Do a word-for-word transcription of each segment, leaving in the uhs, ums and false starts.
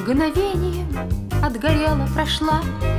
Мгновением отгорела, прошла.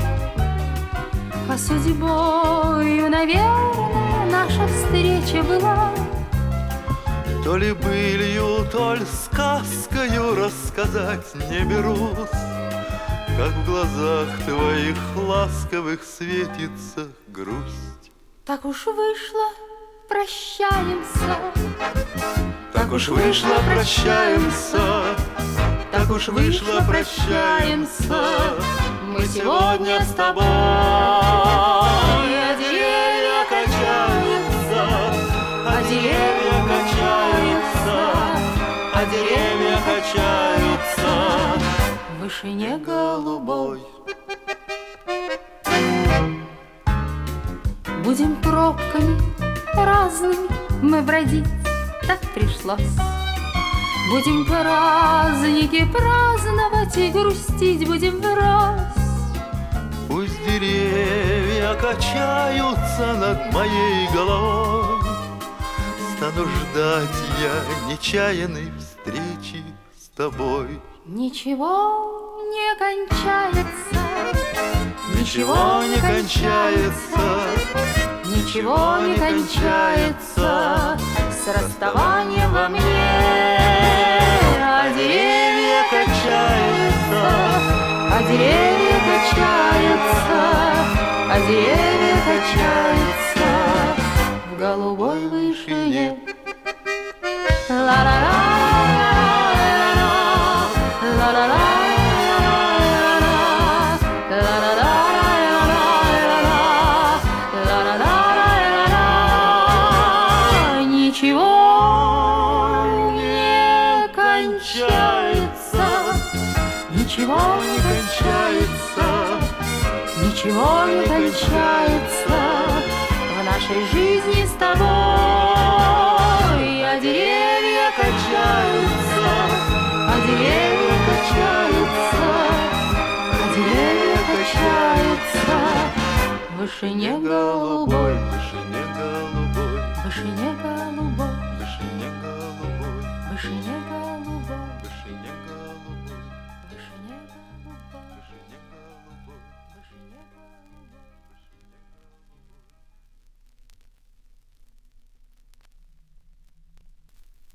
А судьбою, наверное, наша встреча была. То ли былью, то ли сказкою рассказать не берусь, как в глазах твоих ласковых светится грусть. Так уж вышло, прощаемся. Так уж вышло, прощаемся. Так уж вышло, прощаемся. Мы сегодня с тобой. А деревья качаются, а деревья качаются, а деревья качаются В вышине голубой. Будем пробками разными мы бродить, так пришлось. Будем праздники праздновать и грустить будем врозь. Пусть деревья качаются над моей головой, стану ждать я нечаянной встречи с тобой. Ничего не кончается, Ничего не кончается, ничего не кончается с расставанием во мне. А деревья качаются, А деревья качаются, а деревья качаются в голубой вышине. Ла-ла-ла, ла-ла-ла, ничего не кончается, ничего не кончается, ничего не кончается в нашей жизни с тобой. А деревья качаются, а деревья качаются, а деревья качаются в вышине голубой, в вышине голубой, в вышине голубой, в вышине голубой, в вышине голубой.